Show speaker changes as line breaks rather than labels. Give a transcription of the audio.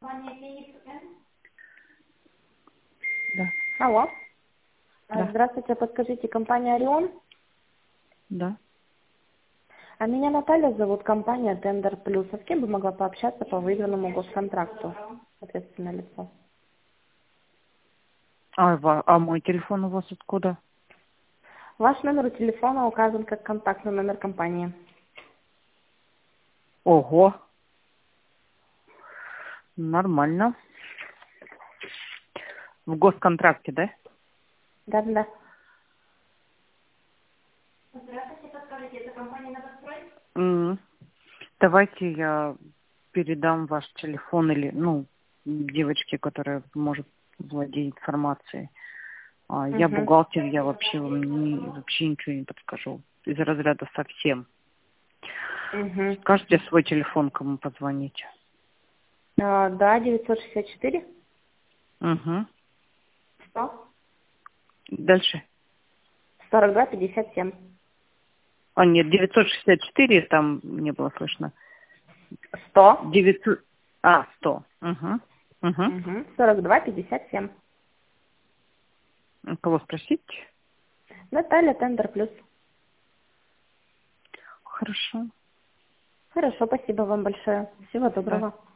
Да,
Алло.
да,
Здравствуйте, подскажите, компания «Орион».
да.
А меня Наталья зовут, компания «Тендер Плюс». А с кем бы могла пообщаться по выданному госконтракту? Ответственное лицо.
А мой телефон у вас откуда?
Ваш номер телефона указан как контактный номер компании.
Ого, нормально. В госконтракте, да?
Да-да-да.
М. Давайте я передам ваш телефон или, девочке, которая может владеть информацией. Я
Угу.
бухгалтер, я вообще вам вообще ничего не подскажу. Из разряда совсем.
Угу.
Скажите свой телефон, кому позвонить.
Да, 964
Угу.
100
Дальше.
42 57.
Нет, 964, там не было слышно.
100
900. 100. Угу. Угу.
42 57.
Кого спросить?
Наталья, Тендер Плюс.
Хорошо.
Хорошо, спасибо вам большое. Всего
Да.
доброго.